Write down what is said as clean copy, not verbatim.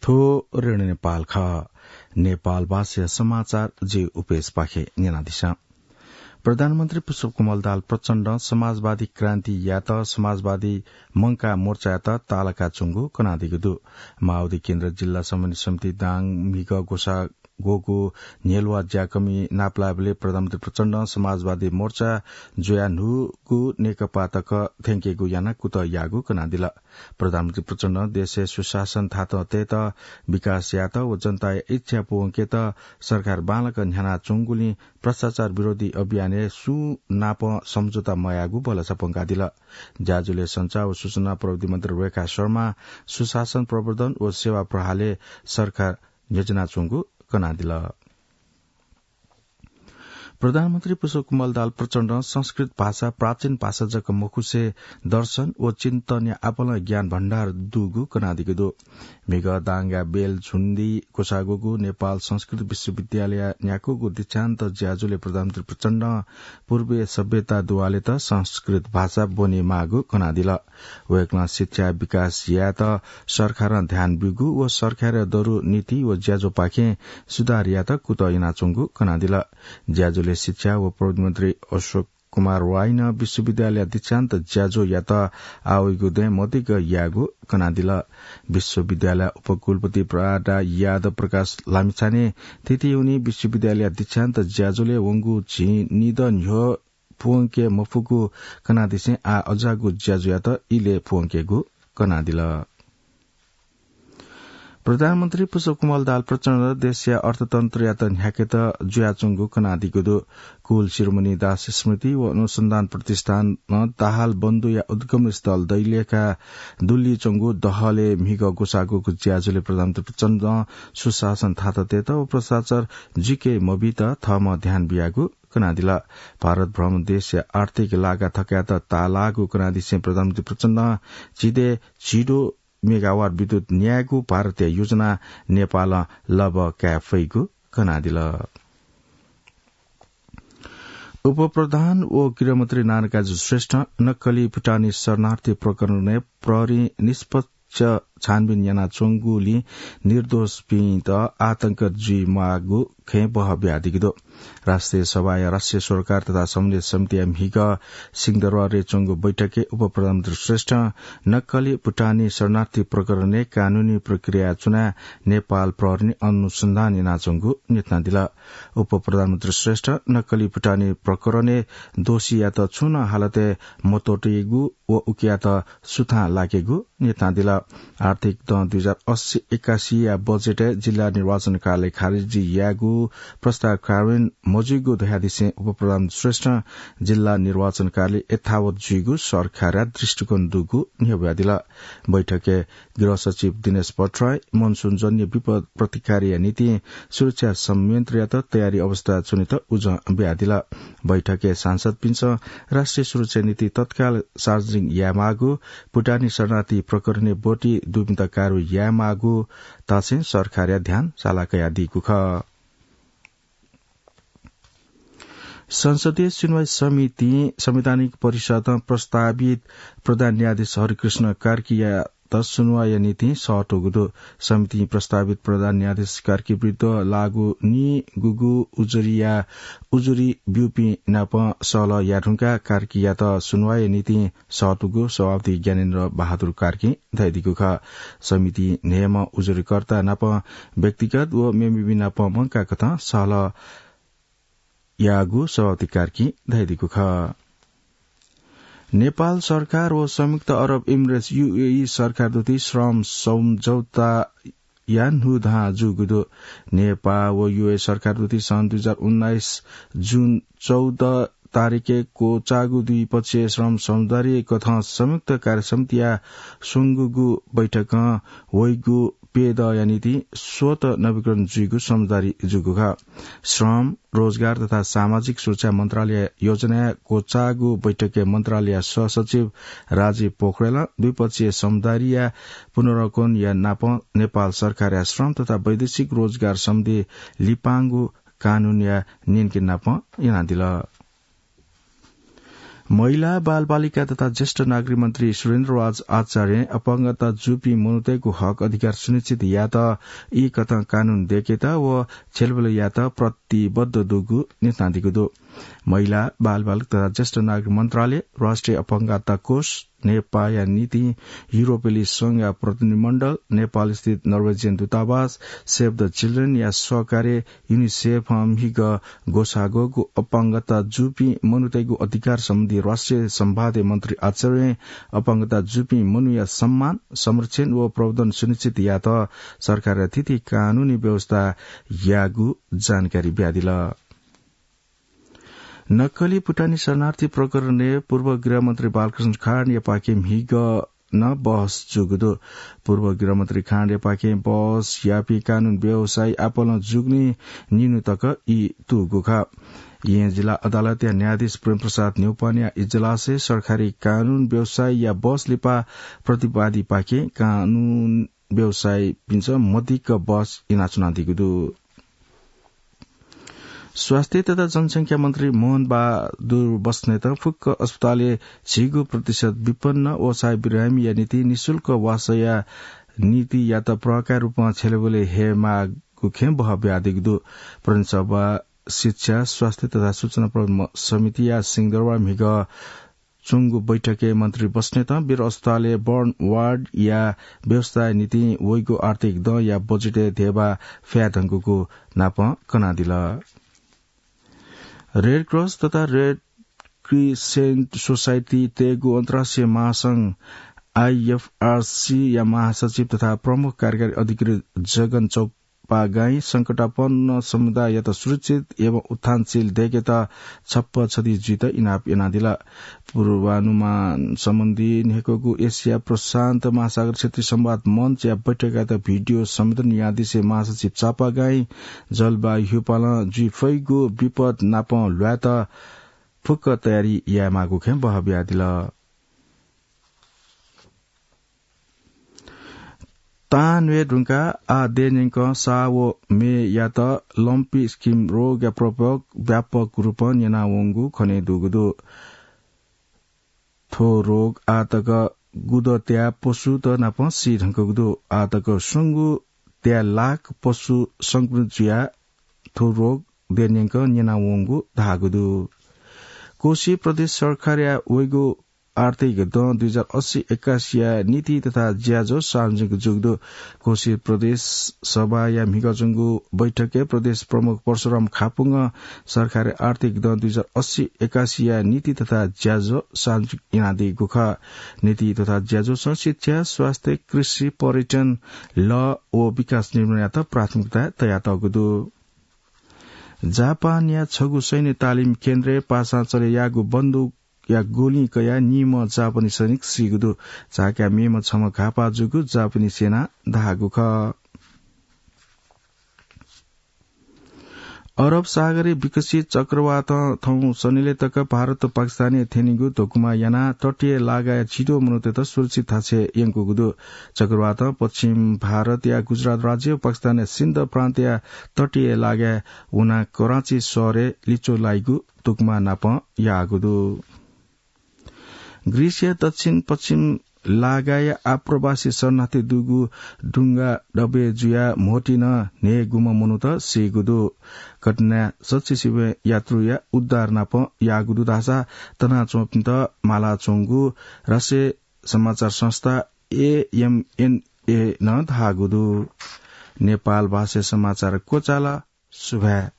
थोरेण नेपाल ख नेपाल भाष्य समाचार जे उपेश पाखे निना दिशा प्रधानमन्त्री पुष्पकमल दाहाल प्रचण्ड समाजवादी क्रान्ति या त समाजवादी मंका मोर्चा या त तालका चुंगु कनादिगुदु माओवादी केन्द्र जिल्ला समन्वय समिति दाङ मिग गोसा गोगु नेलवा ज्याकमी नाप्लाबले प्रधानमन्त्री प्रचण्ड समाजवादी मोर्चा जोया नुगु नेकपा तक थेंकेगु याना कुत यागु कनादिला प्रधानमन्त्री प्रचण्ड देशे सुशासन थात तेत विकास यात व जनता इच्छा पुंकेत सरकार बालक न्याना चुंगुली भ्रष्टाचार विरोधी अभियान सु नाप सम्झौता मयागु बलसा पंकादिला जाजुले संचार व सूचना प्रविधि मन्त्री रेखा शर्मा सुशासन प्रवर्धन व सेवा प्रहाले सरकार योजना चुंगु कनादिला प्रधानमन्त्री पुष्पकमल दाहाल प्रचण्ड संस्कृत भाषा प्राचीन भाषा जक मखुसे दर्शन व चिन्तन आपल ज्ञान भण्डार दुगु कनादिगु मेघ दांगा बेल झुण्डी कोसागुगु नेपाल संस्कृत विश्वविद्यालय न्याकुगु दीक्षान्त ज्याजुले प्रधानमन्त्री प्रचण्ड पूर्वीय सभ्यता दुवाले त संस्कृत भाषा बोनी मागु कनादिला वेकला शिक्षा विकास या त सरकार ध्यान बिगु व सरकार दरु नीति व ज्याजो पाखे सुधार या त कुत इनाचुंगु कनादिला ज्याजु शिक्षा व प्रविधि मन्त्री अशोक कुमार राईन विश्वविद्यालय दीक्षान्त ज्याजो या त आवैगु दे मदिग यागु कनादिला विश्वविद्यालय उपकुलपति प्राडा यादव प्रकाश लामिछाने तिथि उनी विश्वविद्यालय दीक्षान्त ज्याजोले वंगु झि निद न्यो फुंके मफुगु कनादिसे आ अजागु ज्याजो या त इले फुंकेगु कनादिला प्रधानमन्त्री पुष्पकमल दाहाल प्रचण्ड देशीय अर्थतन्त्र या त न्याकेत जुयाचुंगु कनादिगुदु कुल शिरोमणि दास स्मृति व अनुसन्धान प्रतिष्ठान दाहाल बन्धु या उद्गम स्थल दैलेखा दुल्ली चंगु दहले मिग गोसागु ज्याजुले प्रधानमन्त्री प्रचण्ड सुशासन थाततेत व भ्रष्टाचार जिके मबित थम ध्यान बियागु कनादिला भारत भ्रमण देश आर्थिक लागा थक्यात तालागु कनादिसे प्रधानमन्त्री प्रचण्ड चिदे छिडो मेगावाट विद्युत न्यायको भारतीय योजना नेपाल लब क्याफैको कनादिला उपप्रधान व गृहमन्त्री नारायण श्रेष्ठ नक्कली भुटानी शरणार्थी प्रकरण प्रहरी निष्पक्ष छानबिन याना चोंगुली निर्दोष पित आतंक जी मागु खे बह ब्यादिगिदो राष्ट्रिय सभा या राष्ट्रिय सरकार तथा समन्वय समिति हिग सिंहदरबार चोंगु बैठके उप प्रधानमन्त्री श्रेष्ठ नक्कली भुटानी शरणार्थी प्रकरण कानूनी प्रक्रिया चुना नेपाल प्रहरी अनुसन्धान याना चोंगु नितना दिला उप प्रधानमन्त्री श्रेष्ठ नक्कली भुटानी प्रकरण दोषी या त छुन हालते मतोटेगु व उकिया त सुथा लागेगु नितना दिला आर्थिक 2080-81 या बजेट जिल्ला निर्वाचन कार्यालय खारिजी यागु प्रस्ताव कार्यान्वयन मजुगु दयादिसे उप प्रधान श्रेष्ठ जिल्ला निर्वाचन कार्यालय यथावत जुगु सरकार दृष्टिकोण दुगु नियब्यादिला बैठके गृह सचिव दिनेश भट्टराई मनसूनजन्य विपद प्रतिक्रिया नीति सुरक्षा संयन्त्र या तयारी अवस्था चुनित उज ब्यादिला बैठके सांसद पिन्छ राष्ट्रिय सुरक्षा नीति तत्काल सार्वजनिक यामागु भुटानी शरणार्थी प्रकरण बोटी दुमित कारु यामागु तासे सरकार ध्यान सालाकया दिगु ख संसदीय सुनवाई समिति संवैधानिक परिषद प्रस्तावित प्रधान न्यायाधीश हरिकृष्ण कार्की या त सुनवाई नीति सटोगुदो समिति प्रस्तावित प्रधान न्यायाधीश कार्की विरुद्ध लागू नि गुगु उजुरी ब्यूपी नाप सल याढुङका कार्की या त सुनवाई नीति सटुगु सभापति ज्ञानेन्द्र बहादुर कार्की धैदिगु ख समिति नियम उजुरीकर्ता नाप व्यक्तिगत व मेमिबि नाप मंका कथा सल यागु सभापति कार्की धैदिगु ख नेपाल सरकार व संयुक्त अरब इमिरेट्स यूएई सरकार दुती श्रम सम्झौता यान्हुधा जुगुदो नेपाल व यूएई सरकार दुती सन् 2019 जुन 14 तारिके कोचागु द्विपक्षीय श्रम सम्झौता कथा संयुक्त कार्यसमिति सुंगुगु बैठक वैगु पेद नीति स्वत नवीकरण जुगु समझदारी जुगुगा श्रम रोजगार तथा सामाजिक सुरक्षा मन्त्रालय योजना कोचागु बैठके मन्त्रालय सहसचिव राजीव पोखरेल द्विपक्षीय समझदारी पुनर्कोन या नाप नेपाल सरकार श्रम तथा वैदेशिक रोजगार सम्धि लिपाङ्गु कानून या नियनके नाप याना दिला महिला बाल बालिका तथा ज्येष्ठ नागरिक मन्त्री सुरेन्द्रराज आचार्य अपाङ्गता जुपी मनुतेको हक अधिकार सुनिश्चित या त यी कत कानून देखेता व छेलबल या त प्रतिबद्ध दुगु नेतादिगु महिला बाल बालिका तथा ज्येष्ठ नागरिक मन्त्रालय राष्ट्रिय अपाङ्गता कोष नेपाया नीति युरोपेली संघ या प्रतिनिधिमण्डल नेपाल स्थित नर्वेजियन दूतावास सेभ द चिल्ड्रेन या सहकार्य युनिसेफ हिग गोसागोको अपाङ्गता जुपी मनुतेको अधिकार सम्बन्धी राष्ट्रिय सम्वादे मन्त्री आचार्य अपाङ्गता जुपी मनु या सम्मान संरक्षण व प्रवर्धन सुनिश्चित या त सरकार अतिथि कानूनी व्यवस्था यागु जानकारी ब्यादिल नक्कली भुटानी शरणार्थी प्रकरण पूर्व गृहमन्त्री बालकृष्ण खाँड यापाकेम हिग न बहस जुगदो पूर्व गृहमन्त्री खाँड यापाकेम बहस यापी कानून व्यवसाय आपल जुग्ने निनु तक यी तुगुखा यह जिल्ला अदालत या न्यायाधीश प्रेम प्रसाद न्यौपानिया इजलासे सरकारी कानून व्यवसाय या बस लिपा प्रतिवादी पाके कानून व्यवसाय पिन्छ मधिक बस इनाचुना दिगुदु स्वास्थ्य तथा जनसंख्या मन्त्री मोहन बहादुर बस्नेत फुक्क अस्पतालले छिगु प्रतिशत विपन्न ओसाय बिरामी या नीति निशुल्क वासया नीति या त प्रकार रूपमा छेलेबले हेमागु खेम बहब्यादिगु प्रदेशसभा शिक्षा स्वास्थ्य तथा सूचना प्रबन्धन समिति या सिंहदरबार मिग चुंगु बैठके मन्त्री बस्नेत वीर अस्पतालले बर्न वार्ड या व्यवस्था नीति वैगो आर्थिक द या बजेटे देवा फ्यादंगुको नाप कनादिल रेड क्रस तथा रेड क्रिसेन्ट सोसाइटी तेगु अन्तर्राष्ट्रिय महासंघ आईएफआरसी या महासचिव तथा प्रमुख कार्यकारी अधिकारी जगन चौपागाई संकटापन्न समुदाय या त सुरक्षित एवं उत्थानशील देखे त छप्प छदी जित इनाप एनादिला पूर्वानुमान सम्बन्धी नेकगु एशिया प्रशान्त महासागर क्षेत्रीय संवाद मंच या बैठक त भिडियो संवेदन न्यायाधीश महासचिव चापागाई जलवायु पालन जुफैगु विपद नाप ल्यात फुक्क तयारी या मागु खेम बहब्यादिला तानवे ढुङ्गा आदेनिक सावो मे या त लम्पी स्किम रोग या प्रयोग व्यापक रूप यनावंगु खने दुगुदु थो रोग आतक गुद त्या पशु त नाप सी ढंगगुदु आतक सुंगु त्या लाख पशु संक्रमित थो रोग देनिक यनावंगु धागुदु कोशी प्रदेश सरकार या वैगो आर्थिक द 2080-81 नीति तथा ज्याजो सार्वजनिक जुग्दो कोशी प्रदेश सभा या मिगजंगु बैठके प्रदेश प्रमुख परशुराम खापुङ सरकार आर्थिक द 2080-81 नीति तथा ज्याजो सार्वजनिक इनादी गुखा नीति तथा ज्याजो शिक्षा स्वास्थ्य कृषि पर्यटन ल ओ विकास निर्माण प्राथमिकता तयात गुदु जापान या छगु सैन्य तालिम केन्द्र पासा चले यागु बन्दुक या गोली कया निम जापानी सैनिक सिगुदु चाका मेम छम घापा जुगु जापानी सेना धागु ख अरब सागरे विकसित चक्रवात थौ सनिले तक भारत पाकिस्तानी थेनिगु तोकुमा याना तटीय लगाया छिटो मनुते त सुरक्षित थाछे यंगु गुदु चक्रवात पश्चिम भारत या गुजरात राज्य पाकिस्तान सिन्ध प्रान्त या तटीय लगाया उना कराची शहरे लिचो लाइगु तोकुमा नाप या गुदु ग्रीस या दक्षिण पश्चिम लगाया आप्रवासी शरणार्थी दुगु ढुङ्गा डबे जुया मोटिन ने गुम मनु त सिगुदु घटना सच्ची शिव यात्रु या उद्धार नाप यागुदु दासा तना चोपिन्त माला चोंगु राष्ट्रिय समाचार संस्था AMNA न धागुदु नेपाल भाषा समाचार कोचाला सुभा